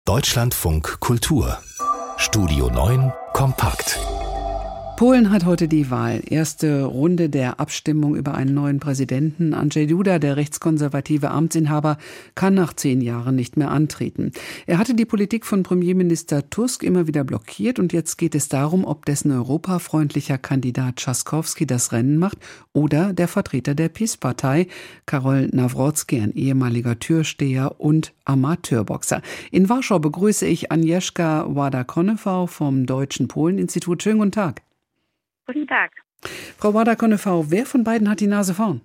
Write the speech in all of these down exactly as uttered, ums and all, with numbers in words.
Deutschlandfunk Kultur. Studio neun kompakt. Polen hat heute die Wahl. Erste Runde der Abstimmung über einen neuen Präsidenten. Andrzej Duda, der rechtskonservative Amtsinhaber, kann nach zehn Jahren nicht mehr antreten. Er hatte die Politik von Premierminister Tusk immer wieder blockiert und jetzt geht es darum, ob dessen europafreundlicher Kandidat Trzaskowski das Rennen macht oder der Vertreter der PiS-Partei, Karol Nawrocki, ein ehemaliger Türsteher und Amateurboxer. In Warschau begrüße ich Agnieszka Wada-Konnev vom Deutschen Polen-Institut. Schönen guten Tag. Guten Tag. Frau Wada-Konnev, wer von beiden hat die Nase vorn?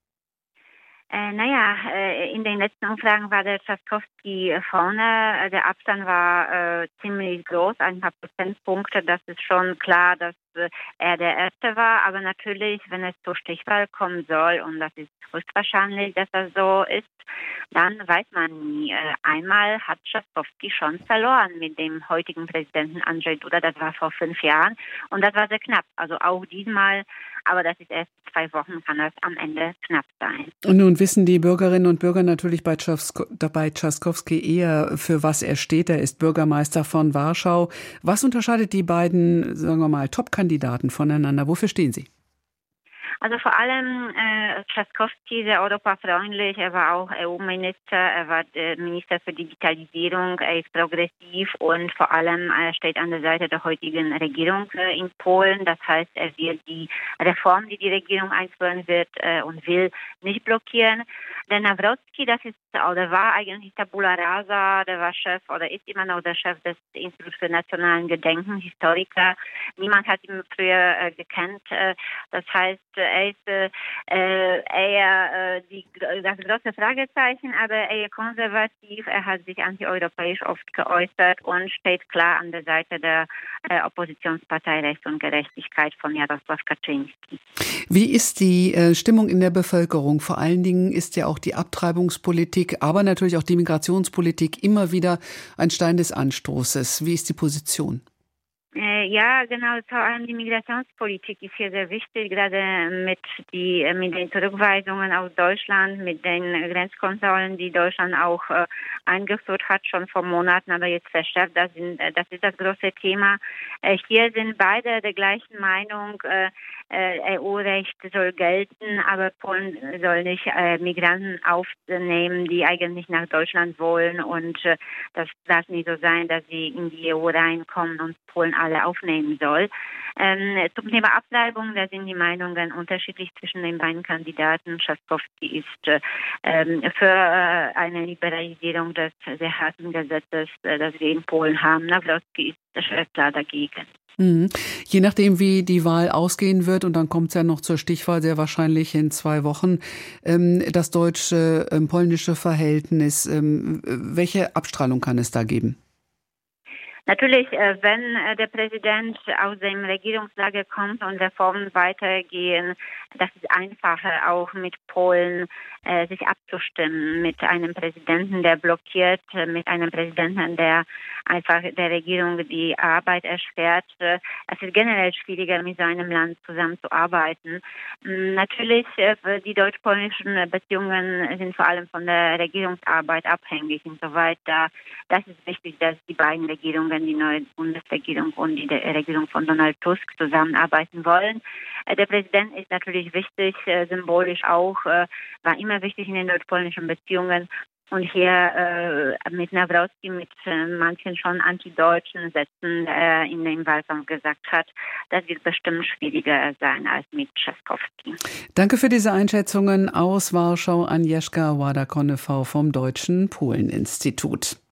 Äh, naja, äh, in den letzten Umfragen war der Trzaskowski vorne. Der Abstand war äh, ziemlich groß, ein paar Prozentpunkte. Das ist schon klar, dass äh, er der Erste war. Aber natürlich, wenn es zur Stichwahl kommen soll, und das ist höchstwahrscheinlich, dass das so ist, dann weiß man nie. Äh, einmal hat Trzaskowski schon verloren mit dem heutigen Präsidenten Andrzej Duda. Das war vor fünf Jahren und das war sehr knapp. Also auch diesmal, aber das ist erst zwei Wochen, kann das am Ende knapp sein. Und nun wissen die Bürgerinnen und Bürger natürlich bei Trzaskowski eher, für was er steht. Er ist Bürgermeister von Warschau. Was unterscheidet die beiden, sagen wir mal, Top-Kandidaten voneinander? Wofür stehen sie? Also vor allem äh, Trzaskowski, sehr europafreundlich, er war auch E U-Minister, er war äh, Minister für Digitalisierung, er ist progressiv und vor allem er steht an der Seite der heutigen Regierung äh, in Polen. Das heißt, er wird die Reform, die die Regierung einführen wird äh, und will, nicht blockieren. Der Nawrocki, das ist oder war eigentlich Tabula Rasa, der war Chef oder ist immer noch der Chef des Instituts für nationalen Gedenken, Historiker. Niemand hat ihn früher äh, gekannt. Äh, das heißt, er ist äh, eher äh, die, das große Fragezeichen, aber eher konservativ. Er hat sich antieuropäisch oft geäußert und steht klar an der Seite der äh, Oppositionspartei Recht und Gerechtigkeit von Jarosław Kaczyński. Wie ist die äh, Stimmung in der Bevölkerung? Vor allen Dingen ist ja auch die Abtreibungspolitik, aber natürlich auch die Migrationspolitik immer wieder ein Stein des Anstoßes. Wie ist die Position? Ja, genau. Vor allem die Migrationspolitik ist hier sehr wichtig, gerade mit, die, mit den Zurückweisungen aus Deutschland, mit den Grenzkontrollen, die Deutschland auch äh, eingeführt hat, schon vor Monaten, aber jetzt verschärft. Das, sind, das ist das große Thema. Äh, hier sind beide der gleichen Meinung. Äh, E U-Recht soll gelten, aber Polen soll nicht äh, Migranten aufnehmen, die eigentlich nach Deutschland wollen. Und äh, das darf nicht so sein, dass sie in die E U reinkommen und Polen alle aufnehmen soll. Ähm, zum Thema Abtreibung, da sind die Meinungen unterschiedlich zwischen den beiden Kandidaten. Trzaskowski ist äh, für äh, eine Liberalisierung des sehr harten Gesetzes, äh, das wir in Polen haben. Nawrocki ist äh, klar dagegen. Mhm. Je nachdem, wie die Wahl ausgehen wird, und dann kommt es ja noch zur Stichwahl, sehr wahrscheinlich in zwei Wochen, ähm, das deutsche-polnische Verhältnis. Ähm, welche Abstrahlung kann es da geben? Natürlich, wenn der Präsident aus dem Regierungslager kommt und Reformen weitergehen, das ist einfacher, auch mit Polen äh, sich abzustimmen, mit einem Präsidenten, der blockiert, mit einem Präsidenten, der einfach der Regierung die Arbeit erschwert. Es ist generell schwieriger, mit so einem Land zusammenzuarbeiten. Natürlich, die deutsch-polnischen Beziehungen sind vor allem von der Regierungsarbeit abhängig. Insoweit, da, das ist wichtig, dass die beiden Regierungen, die neue Bundesregierung und die Regierung von Donald Tusk, zusammenarbeiten wollen. Der Präsident ist natürlich wichtig, symbolisch auch, war immer wichtig in den deutsch-polnischen Beziehungen. Und hier äh, mit Nawrocki, mit äh, manchen schon antideutschen Sätzen äh, in dem Wahlkampf gesagt hat, das wird bestimmt schwieriger sein als mit Trzaskowski. Danke für diese Einschätzungen aus Warschau, Agnieszka Wada-Konnev vom Deutschen Polen-Institut.